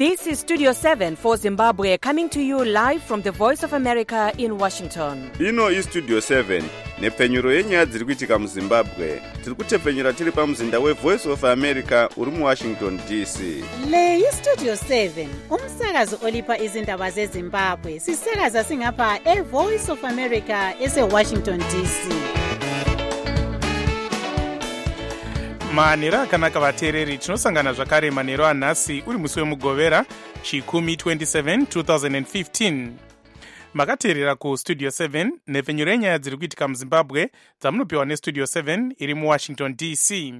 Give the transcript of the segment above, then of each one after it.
This is Studio 7 for Zimbabwe, coming to you live from the Voice of America in Washington. Ino is Studio 7, nepfenyuro yenyaya dziri kuitika muZimbabwe. Tiri kutepfenyera tiri pamuzinda weVoice of America uri muWashington DC. Le iStudio 7, umsakazo olipa izindaba zeZimbabwe. Sisakaza singapha eVoice of America eseWashington DC. manheru akanaka vateereri, tinosangana zvakare manheru anhasi uri musi wemugovera chikumi 27 2015. makateerera kustudio 7 nepfenyuro yenyaya dziri kuitika muZimbabwe dzamunopiwa nestudio 7 iri muWashington DC.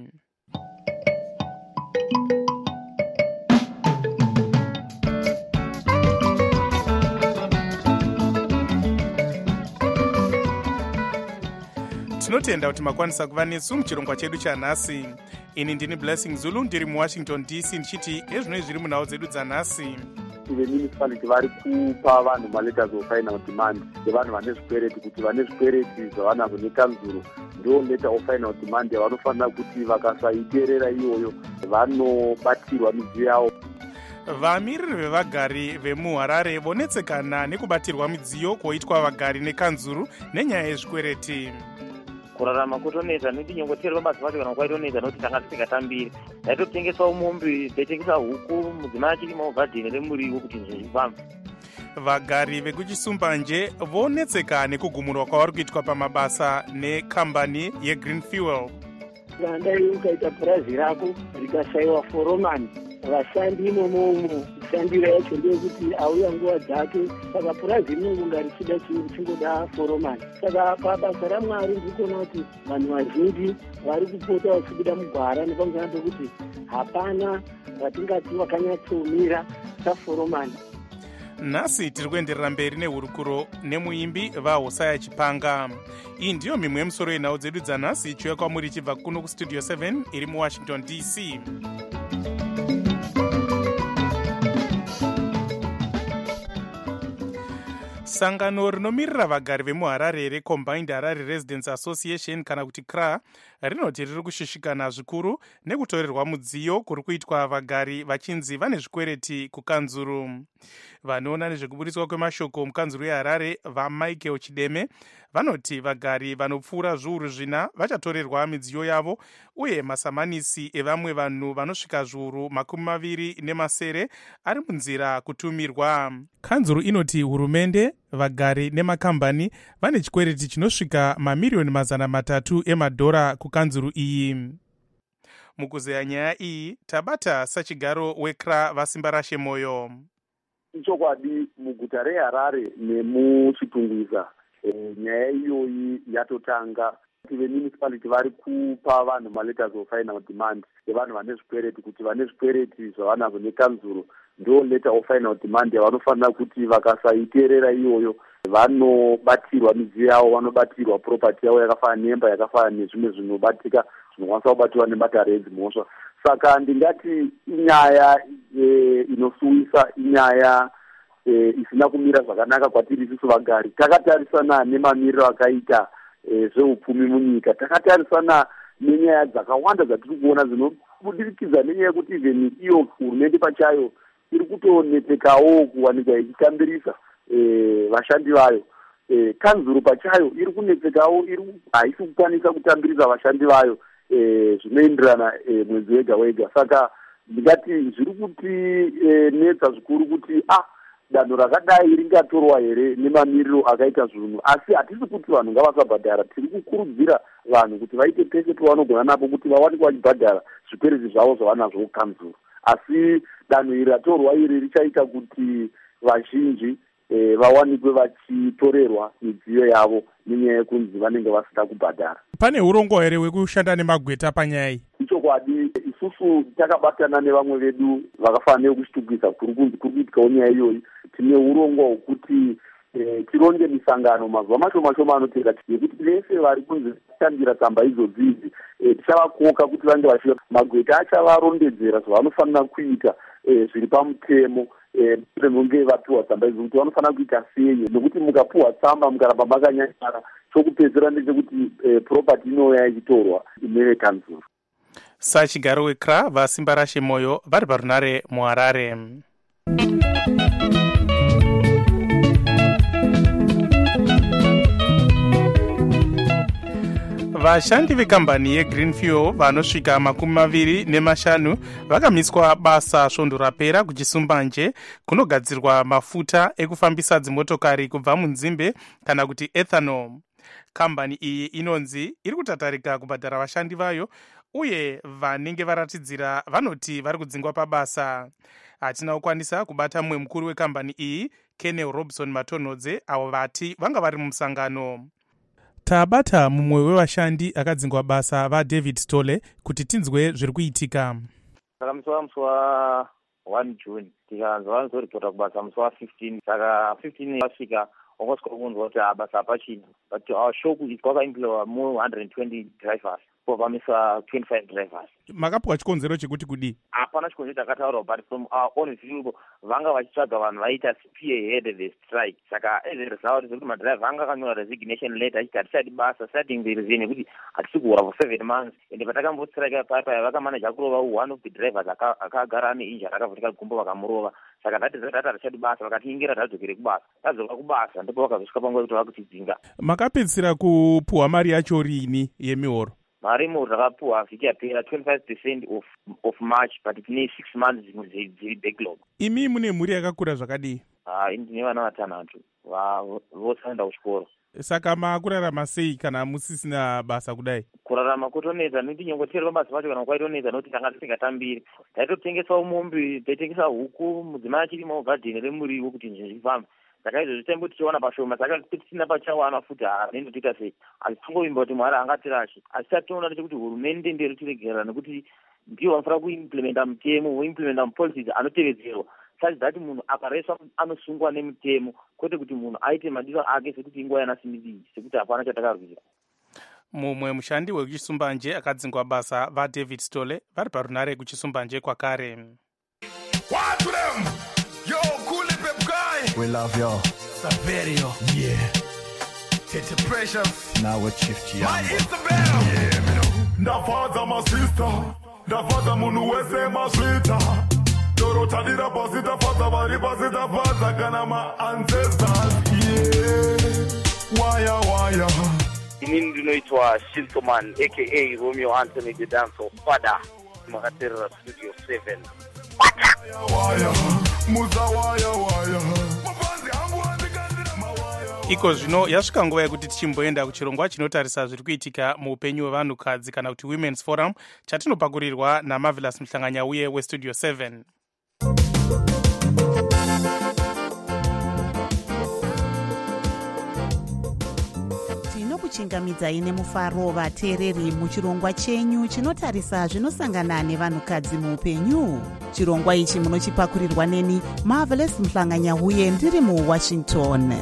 tinotenda kuti makwanisa kuva nesu muchirongwa chedu chanhasi. ini ndini Blessing Zulu ndiri muWashington DC ndichiti ezvino zviri munhau dzedu dzanhasi. vemunicipality vari kupa vanhu maletters of final demand yevanhu vane zvikwereti kuti vane zvikwereti zvavanazo nekanzuro ndo letter of final demand yavanofanira kuti vakasaiteerera iyoyo vanobatirwa midziyo yavo. vamiriri vevagari vemuHarare vonetsekana nekubatirwa midziyo kuoitwa vagari nekanzuru nenyaya yezvikwereti. kurarama kutonetsa nekuti nyongotero mabasa vacho kana kwaitonetsa nokuti tanga tisingatambiri taitotengeswa mombe taitengesa huku mudzimai achirima gadheni remuriwo kuti zvifamba. vagari vekuchisumbanje vonetseka nekugumurwa kwavari kuitwa pamabasa nekambani yeGreen Fuel. dai ukaita purazi rako rikashayiwa foromani vashandi imomomo shandiro yacho ndeyekuti auya nguva dzake, saka purazi rinonga richida chingoda foromani. Saka pabasa raMwari ndikuona kuti vanhu vazhinji vari kupota vachibuda mugwara nepamusana pekuti hapana vatingati vakanyatsoumira saforomani. nhasi tiri kuenderera mberi nehurukuro nemuimbi vaHosea Chipanga. iyi ndiyo mimwe yemusoro yenhau dzedu dzanhasi ichiuya kwamuri ichibva kuno kustudio 7 iri muWashington DC. sangano rinomirira vagari vemuHarare reCombined Harare Residents Association kana kuti CRA rinoti riri kushushikana zvikuru nekutorerwa mudziyo kuri kuitwa vagari vachinzi vane zvikwereti kukanzuru. vanoona nezvekuburitswa kwemashoko mukanzuru yeHarare vaMichael Chideme vanoti vagari vanopfuura zviuru zvina vachatorerwa midziyo yavo, uye masamanisi evamwe vanhu vanosvika zviuru 20 ari munzira kutumirwa. kanzuru inoti hurumende, vagari nemakambani vane chikwereti chinosvika mamiriyoni 300 emadhora kukanzuru iyi. mukuzeya nyaya iyi tabata sachigaro weCRA vasimba rashe moyo. ichokwadi muguta reHarare nemuchitungwiza nyaya iyoyi yatotanga. vemunicipality vari kupa vanhu maletters of final demand yevanhu vane zvikwereti kuti vane zvikwereti zvavanazo nekanzuro ndo letter of final demand yavanofanira kuti vakasaiteerera iyoyo vanobatirwa midziyo yavo, vanobatirwa property yavo yakafanana nemba, yakafanana nezvimwe zvinobatika zvinokwanisa kubatirwa nematare edzimhosva. saka ndingati inyaya inosuwisa, inyaya isina kumira zvakanaka kwatiri isusu vagari. takatarisana nemamiriro akaita zveupfumi munyika, takatarisana nenyaya dzakawanda dzatiri kuona dzinobudikidza nenyaya yekuti even iyo hurumende pachayo iri kutonetsekawo kuwanikwa ichitambirisa vashandi vayo. kanzuru pachayo iri kunetsekawo, haisi kukwanisa kutambirisa vashandi vayo zvinoenderana mwedzi wega wega. saka ndingati zviri kuti netsa zvikuru kuti danho rakadai ringatorwa here nemamiriro akaita zvinhu, asi hatisi kuti vanhu ngavasabhadhara. tiri kukurudzira vanhu kuti vaite pese pavanogona napo kuti vawanikwa vachibhadhara zvikwereti zvavo zvavanazvo kukanzuru. asi danho iri ratorwa iri richaita kuti vazhinji vawanikwe vachitorerwa midziyo yavo nenyaya yekunzi vanenge vasina kubhadhara. pane urongwa here hwekushanda nemagweta panyaya iyi? ichokwadi isusu takabatana nevamwe vedu vakafanira nekuchitungwiza kuri kuitikawo nyaya iyoyi. tine urongwa hwekuti tironge misangano mazuva mashoma anotevera yekuti vese vari kunzi kushandira tsamba idzodzi tichavakoka kuti vange vachia magweta achavarondedzera zvavanofanira kuita zviri pamutemo nonge vapiwa tsamba idzi kuti vanofanira kuita sei, nekuti mukapiwa tsamba mukaramba makanyanyara chokupedzera ndechekuti property inouya ichitorwa nevekanzuru. sachigaro weCRA vasimba rashe moyo vari parunare muHarare. Vashandi vekambani yeGreenfuel vanosvika 25 vakamiswa basa svondo rapera kuchisumbanje kunogadzirwa mafuta ekufambisa dzimotokari kubva munzimbe kana kuti ethanol. Kambani iyi inonzi iri kutatarika kubhadhara vashandi vayo uye vanenge varatidzira vanoti vari kudzingwa pabasa. Hatina kukwanisa kubata mumwe mukuru wekambani iyi Kenel Robson Matonodze avo vati vanga vari mumusangano. Tabata mumwe wevashandi akadzingwa basa vaDavid Stole kuti tinzwe zviri kuitika. Saka musi wa 1 June tikanzwa vanozoripota kubasa musi wa 15. Saka 15 wasvika wangosvika kunzwa kuti basa hapachina, but our show is kwakaemploya more 120 drivers pamisa 25 drivers. Makapwa chikonzero chekuti kudi? Hapana chikonzero takataura, but from our own view vanga vachitsvaga vanhu vaita spearhead the strike. Saka as a result zvokuti madriver vanga akanyora resignation letter achiti hatichadi basa starting the reason yekuti hatisi kuhora for 7 months. Ende patakambostrike paya vakamanaja kurova one of the drivers akagara ane injury akavhunika gumbo vakamurova. Saka that is that hatichadi basa, vakatiingira tadzokere kubasa. Tadzoka kubasa ndipo vakazosvika panguva yekuti vakutidzinga. Makapedzisira kupuhwa mari yacho rini yemihoro? Mari mihoro takapuhwa vhiki yapera 25% of March, but tine 6 months dziri backlog. Imi mune mhuri yakakura zvakadii? Ndine vana 6 vose vaenda kuchikoro. Saka makurarama sei kana musisina basa kudai? Kurarama kutonetsa nekuti nyongotero pabasa pacho kana kwaitonetsa nekuti tanga tisingatambiri. Taitotengesawo mombe, taitengesa huku, mudzimai achirima mugadheni remuriwo kuti zvifambe. Saka izvo zvitembo tichiwana pashoma, saka tisina pachawana futi nendotoita sei. Asi tingovimba kuti Mwari angatirashe. Asi tatoona nechekuti hurumende ndero tiregerera nekuti ndiwo vanofanira kuimplementa mutemo, voimplementa mupolicies anotevedzerwa. Such that munhu akareswa anosungwa nemutemo, kwete kuti munhu aite madiro ake sekuti inguva yanasimidii, sekuti hapana chatakarwira. Mumwe mushandi wekuchisumbanje akadzingwa basa vaDavid Stole vari parunare kuchisumbanje kwakare. What to them? Yo, cool pep guy. We love you. Saverio. Yeah. Tete Precious. Now with Chief Chiambo. My Isabel. Yeah, me know. Ndafaza my sister. Ndafaza munu wese my sweeter. Dorota dira posita faza bari posita faza kana my ancestors. Yeah. Waya. Inini ndinoitwa Shintoman aka Romeo Anthony the Dancer Father. Makatera Studio 7. Iko zvino yasvika nguva yekuti tichimboenda kuchirongwa chinotarisa zviri kuitika muupenyu hwevanhukadzi kana kuti Women's Forum chatinopakurirwa naMarvelous Mhlanganyauye weStudio 7. tinokuchingamidzai nemufaro vateereri muchirongwa chenyu chinotarisa zvinosangana nevanhukadzi muupenyu. Chirongwa ichi munochipakurirwa neni Marvelous Mhlanganyauye ndiri muWashington.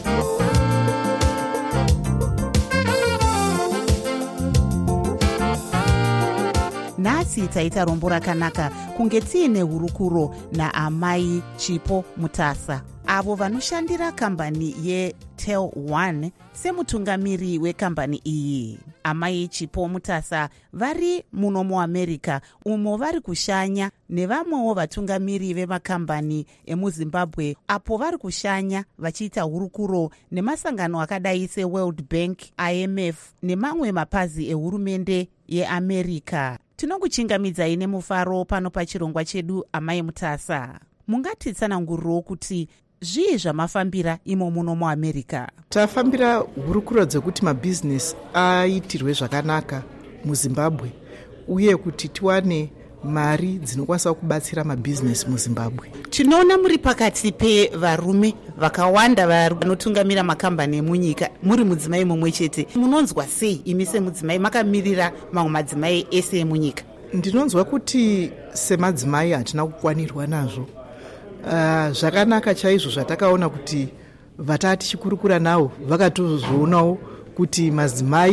Nhasi taita rombo rakanaka kunge tiine hurukuro naamai Chipo Mutasa, avo vanoshandira kambani yeTel1 semutungamiri wekambani iyi. Amai Chipo Mutasa vari muno muAmerica umo vari kushanya nevamwewo vatungamiri vemakambani emuZimbabwe apo vari kushanya vachiita hurukuro nemasangano akadai seWorld Bank, IMF nemamwe mapazi ehurumende yeAmerica. Tinokuchingamidzai nemufaro pano pachirongwa chedu amai Mutasa. Mungatitsananguriro kuti zvii zvamafambira imo muno muAmerica? Tafambira hurukuro dzekuti mabhizinesi aitirwe zvakanaka muZimbabwe uye kuti tiwane mari dzinokwanisa kubatsira mabhizinesi muZimbabwe. Tinoona muri pakati pevarume vakawanda vanotungamira makambani emunyika, muri mudzimai mumwe chete. Munonzwa sei imi semudzimai makamirira mamwe madzimai ese emunyika? Ndinonzwa kuti semadzimai hatina kukwanirwa nazvo. Zvakanaka chaizvo zvatakaona kuti vatati chikurukura navo vakatozvoonawo kuti madzimai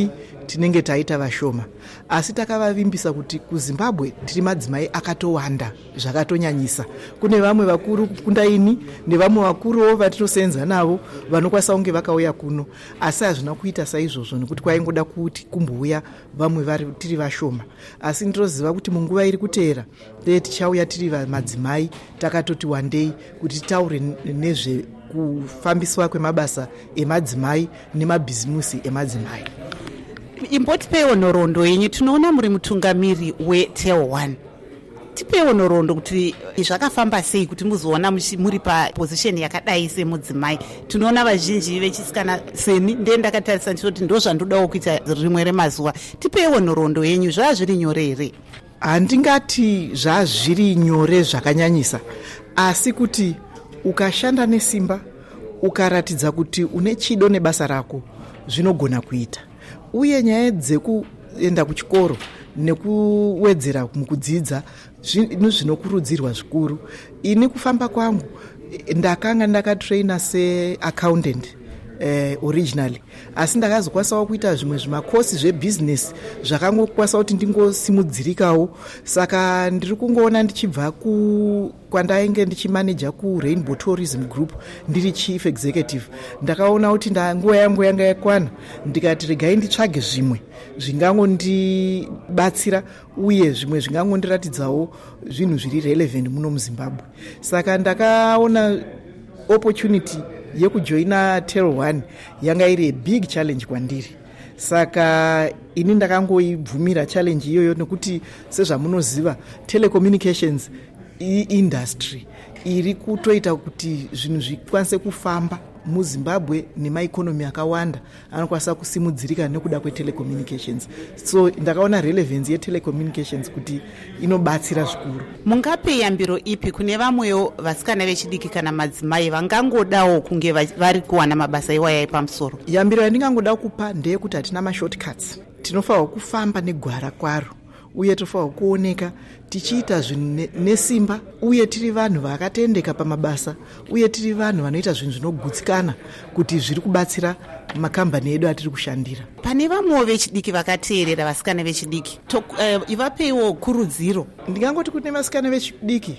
tinenge taita vashoma, asi takavavimbisa kuti kuZimbabwe tiri madzimai akatowanda zvakatonyanyisa. Kune vamwe vakuru kunda ini nevamwe vakuruwo vatinosenza navo vanokwanisa kunge vakauya kuno, asi hazvina kuita saizvozvo nekuti kwaingoda kuti kumbouya vamwe tiri vashoma. Asi ndinoziva kuti munguva iri kuteera tichauya tiri madzimai takatoti wandei kuti taure nezve kufambiswa kwemabasa emadzimai nemabhizimusi emadzimai. Imbotipewo nhoroondo yenyu. Tinoona muri mutungamiri weTel 1. Tipewo nhoroondo kuti zvakafamba sei kuti muzoona muri papozisheni yakadai semudzimai. Tinoona vazhinji vechisikana seni ndiye ndakatarisa ndichoti ndo zvandodawo kuita rimwe remazuva. Tipewo nhoroondo yenyu. Zvazviri nyore here? Handingati zvazviri nyore zvakanyanyisa, asi kuti ukashanda nesimba ukaratidza kuti une chido nebasa rako zvinogona kuita. Uye nyaya dzekuenda kuchikoro nekuwedzera mukudzidza zvinokurudzirwa zvikuru. Ini kufamba kwangu ndakanga ndakatraina seaccountant originally, asi ndakazokwanisawo kuita zvimwe zvimakosi zvebusiness zvakangokwanisa kuti ndingosimudzirikawo. Saka ndiri kungoona ndichibva kwandainge ndichimaneja kuRainbow Tourism Group ndiri chief executive, ndakaona kuti nguva yangu yanga yakwana, ndikati regai nditsvage zvimwe zvingangondibatsira uye zvimwe zvingangondiratidzawo zvinhu zviri relevant muno muZimbabwe. Saka ndakaona opportunity yekujoina Tel 1 yanga iri big challenge kwandiri. Saka ini ndakangoibvumira challenge iyoyo nekuti sezvamunoziva telecommunications industry iri kutoita kuti zvinhu zvikwanise kufamba muZimbabwe nemaikonomi akawanda anokwanisa kusimudzirika nekuda kwetelecommunications. So ndakaona relevance yetelecommunications kuti inobatsira zvikuru. Mungape yambiro ipi kune vamwewo vasikana vechidiki kana madzimai vangangodawo kunge vari kuwana mabasa iwaya epamusoro? Yambiro yandingangoda kupa ndeyekuti hatina mashortcuts. Tinofanirwa kufamba negwara kwaro uye tofanirwa kuoneka tichiita zvinhu nesimba, uye tiri vanhu vakatendeka pamabasa, uye tiri vanhu vanoita zvinhu zvinogutsikana kuti zviri kubatsira makambani edu atiri kushandira. Pane vamwewo vechidiki vakateerera vasikana vechidiki, ivapeiwo kurudziro. Ndingangoti kune vasikana vechidiki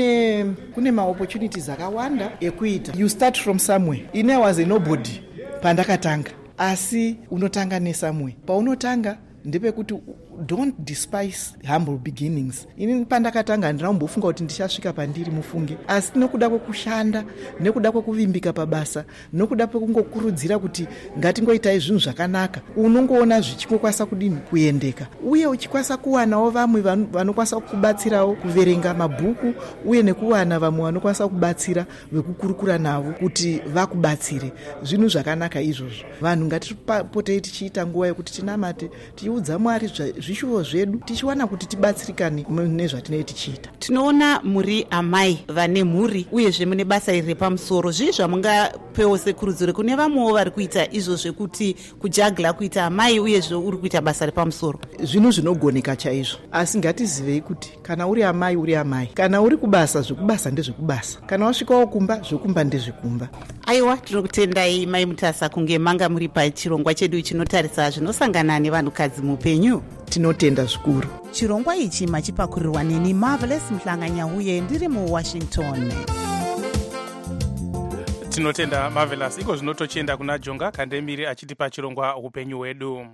kune maopportunities akawanda ekuita. You start from somewhere. I was a nobody pandakatanga, asi unotanga nesamwe. Paunotanga ndepekuti don't despise humble beginnings. Ini pandakatanga ndinambofunga kuti ndichasvika pandiri mufunge, asi nokuda kwekushanda, nekuda kwekuvimbika pabasa, nokuda kwekungokurudzira kuti ngatingoitai zvinhu zvakanaka, unongoona zvichikwanisa kudini kuendeka. Uye uchikwanisa kuwanawo vamwe vanokwanisa kukubatsirawo kuverenga mabhuku, uye nekuwana vamwe vanokwanisa kubatsira vekukurukura navo kuti vakubatsire. Zvinhu zvakanaka izvozvo. Vanhu ngatipotei tichiita nguva yekuti tinamate, tiudza Mwari zvishuvo zvedu, tichiwana kuti tibatsirikane nezvatinenge tichiita. Tinoona muri amai vane mhuri uyezve mune basa iri repamusoro. Zvii zvamungapewo sekurudziro kune vamwewo vari kuita izvo zvekuti kujagla kuita amai uyezve uri kuita basa repamusoro? Zvinhu zvinogoneka chaizvo, asi ngatizivei kuti kana uri amai uri amai, kana uri kubasa zvekubasa ndezvekubasa, kana wasvikawo kumba zvekumba ndezvekumba. Aiwa, tinokutendai Mai Mutasa kunge manga muri pachirongwa chedu chinotarisa zvinosangana nevanhukadzi mupenyu. Tinotenda zvikuru. Chirongwa ichi machipakurirwa neni Marvelous Mhlanganyauye ndiri muWashington. Tinotenda Marvelous. Iko zvinotochienda kuna Jonga Kandemiri achitipa chirongwa upenyu hwedu.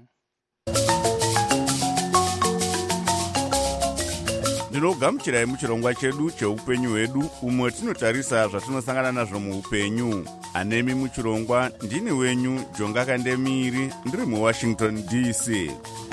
Ndinogamuchirai muchirongwa chedu cheupenyu hwedu, umwe tinotarisa zvatinosangana nazvo muupenyu. Anemi muchirongwa ndini wenyu Jonga Kandemiri ndiri muWashington DC.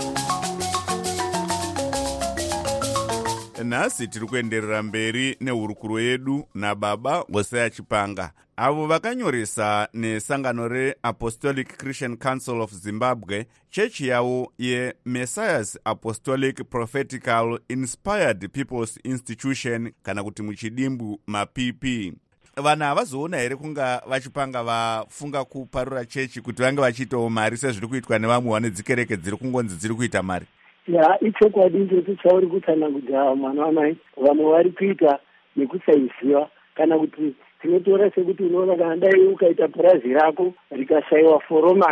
Nhasi tiri kuenderera mberi nehurukuro yedu naBaba Hosea Chipanga, avo vakanyoresa nesangano reApostolic Christian Council of Zimbabwe, chechi yavo yeMessiah's Apostolic Prophetical Inspired People's Institution, kana kuti muchidimbu maPP. Vanhu havazoona here kunga vachipanga vafunga kuparura chechi kuti vange vachiitawo mari sezviri kuitwa nevamwe vane dzikereke dziri kungonzi dziri kuita mari? Ichokwadi ndoti chauri kutsanangudza mwana wamai, vamwe vari kuita nekusaiziva, kana kuti tinotora sekuti unoona kana dai ukaita purazi rako rikashayiwa foromani,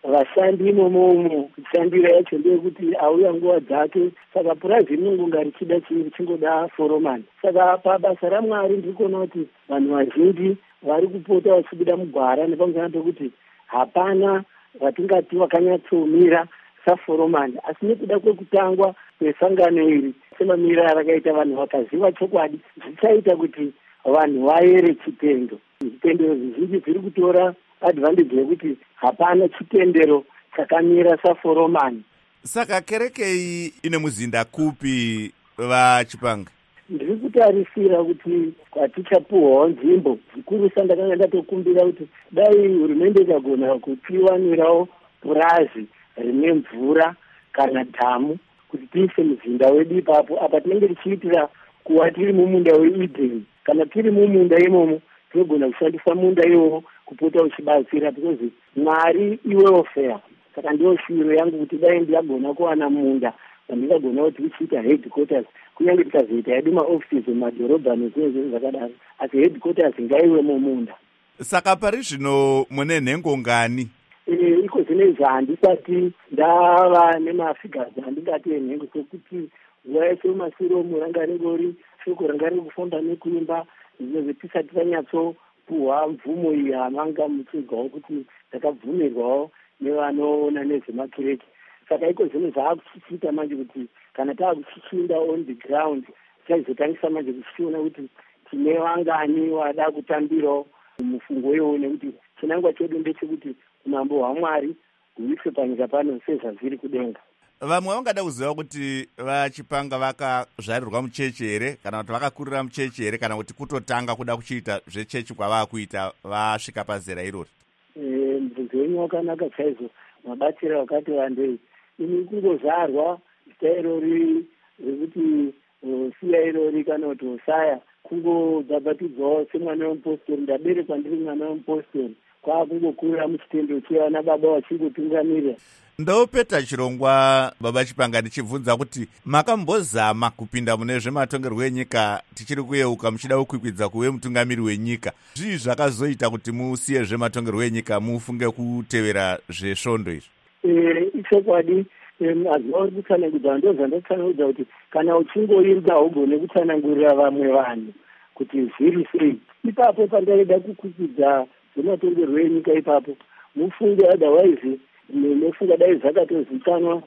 vashandi imomomo kushandira yacho ndeyekuti auya nguva dzake. Saka purazi rinongonga richida chii richingoda foromani. Saka pabasa raMwari ndiri kuona kuti vanhu vazhinji vari kupota vachibuda mugwara nepamusana pekuti hapana vatingati vakanyatsomira saforomani, asi nekuda kwekutangwa kwesangano iri semamira rakaita vanhu vakaziva chokwadi zvichaita kuti vanhu vaere chitendo. Zvitendero zvizhinji zviri kutora advantage yekuti hapana chitendero chakamira saforomani. Saka kereke iyi ine muzinda kupi vaChipanga? Ndiri kutarisira kuti kwatichapuhwawo nzvimbo zvikuru sandakanga ndatokumbira kuti dai hurumende ikagona kutiwanirawo purazi rine mvura kana dhamu kuti tiise muzinda wedu ipapo, apa tinenge tichiitira kuva tiri mumunda weEden. Kana tiri mumunda imomo tinogona kushandisa munda iwowo kupota uchibatsira, because Mwari iwewo fair. Saka ndiyo shiro yangu kuti dai ndiyagona kuwana munda wandingagona kuti tichiita headquarters, kunyange tikazoita hedu maoffices mumadhorobha nezvinhu zvakadaro, asi headquarters ngaiwe mumunda. Saka pari zvino mune nhengo ngani? Iko zvinezvi handisati ndava nemafigazi handingati enhengo, sekuti nguva yese mumasiro ranga ringori shoko ranga riri kufamba nekuimba, zvinezvi tisati tanyatsopuhwa mvumo iyi hamanga muchigwawo kuti ndakabvumirwawo nevanoona nezvemakireke. Saka iko zvinhu zvaakuchichiita manje kuti kana taakuchichinda on the ground tichazotangisa manje kuchiona kuti tine vangani wada kutambirawo mufungo iwowo, nekuti chinangwa chedu ndechekuti umambo hwaMwari huiswe panyika pano sezvazviri kudenga. Vamwe vangada kuziva kuti vaChipanga vakazvarirwa muchechi here, kana kuti vakakurira muchechi here, kana kuti kutotanga kuda kuchiita zvechechi kwavakuita vasvika pazera irori? Mubvunzo wenyu wakanaka chaizvo, mabatsiro akati wandei. Ini kungozvarwa zita irori rekuti siya irori kana kuti Hosaya, kungobhabhatidzwawo semwana wemupostori, ndaberekwa ndiri mwana wemupostori, kwaakungokurira muchitendo chevana baba vachingotungamirira. Ndopeta chirongwa baba Chipanga ndichibvunza kuti makambozama kupinda mune zvematongerwo enyika tichiri kuyeuka muchida kukwikwidza kuve mutungamiri wenyika. Zvii zvakazoita kuti musiye zvematongerwo enyika mufunge kutevera zvesvondo izvi? Ichokwadi, mazuva uri kutsanangudza ndozvandotsanangudza kuti kana uchingoinda ugone kutsanangurira vamwe vanhu kuti zviri sei. Ipapo pandaida kukwikwidza zvematongerwo enyika ipapo mufunge, otherwise nefunga dai zvakatozikanwa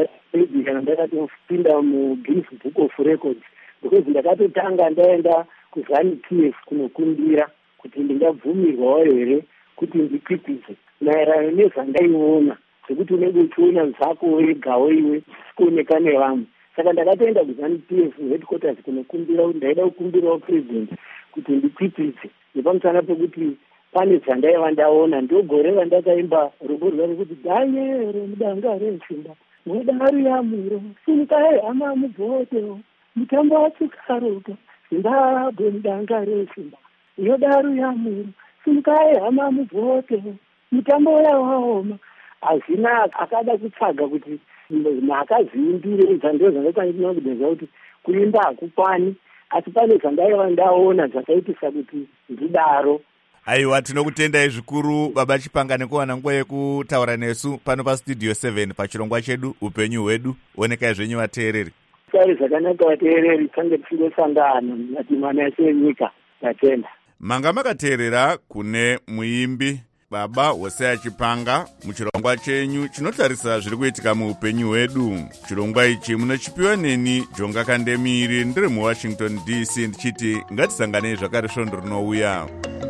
kana ndakatopinda muGuinness Book of Records, because ndakatotanga ndaenda kuZANU-PF kunokundira kuti ndingabvumirwawo here kuti ndikwikwidze maererano nezvandaiona, zvekuti unenge uchiona zvako wegawo iwe zvisikuoneka nevamwe. Saka ndakatoenda kuZANU-PF headquarters kunokumbira kuti ndaida kukumbirawo president kuti ndikwikwidze, nepamusana pekuti pane zvandaiva ndaona. Ndogore vandakaimba rubo rwari kuti danyero mudanga resimba mudaru yamuro simkai hama mubvotewo mutambo wachukaroka zimbabwe mudanga resimba yodaru yamuro simkai hama mubvotewo mutambo yawaoma. Hazvina akada kutsvaga kuti makaziimbire zvando zvandakwanisa kudeza kuti kuimba hakukwani, asi pane zvandaiva ndaona zvakaitisa kuti ndidaro. Aiwa, tinokutendai zvikuru baba Chipanga nekuwana nguva yekutaura nesu pano pastudio 7 pachirongwa chedu upenyu hwedu. Onekai zvenyu vateereri. Sai zvakanaka vateereri, tange tichingosangana matimana yese enyika tatenda. Manga makateerera kune muimbi baba Hosea Chipanga muchirongwa chenyu chinotarisa zviri kuitika muupenyu hwedu. Chirongwa ichi munochipiwa neni Jonga Kandemiri, ndiri muWashington DC, ndichiti ngatisanganei zvakare svondo rinouya.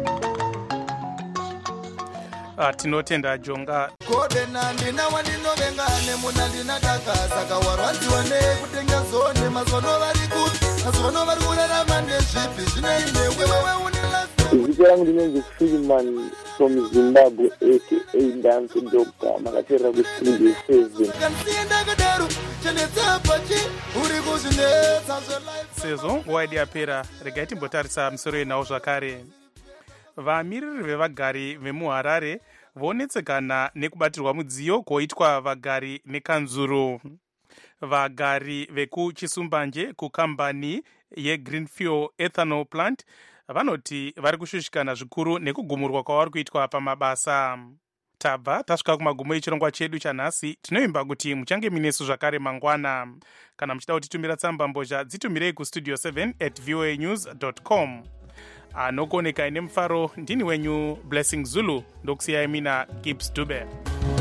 Tinotenda Jonga. Kodena ndina wandinovenga muna ndinataka saka warwanziwa nekutenga zone mazono vari kuti mazono vari kurarama nezvipi zvinoine wewe unila. Zita rangu ndinonzi Freeman from Zimbabwe aka Dance Doctor, makateerera kustudio 7. Kansienda kadaro chenetsa pachi uri kuzvinetsa zvelife. Sezvo nguva yedu yapera, regai timbotarisa musoro yenhau zvakare. Vamiriri vevagari vemuHarare vonetsekana nekubatirwa mudziyo koitwa vagari nekanzuru. Vagari vekuChisumbanje kukambani yeGreenfuel Ethanol Plant vanoti vari kushushikana zvikuru nekugumurwa kwavari kuitwa pamabasa. tabva tasvika kumagumo echirongwa chedu chanhasi. Tinoimba kuti muchange minesu zvakare mangwana. Kana muchida kutitumira tsamba mbozha dzitumirei kustudio 7@voanews.com. anokoneka ine mufaro ndini wenyu Blessing Zulu, ndokusiyai mina Gibbs Dube.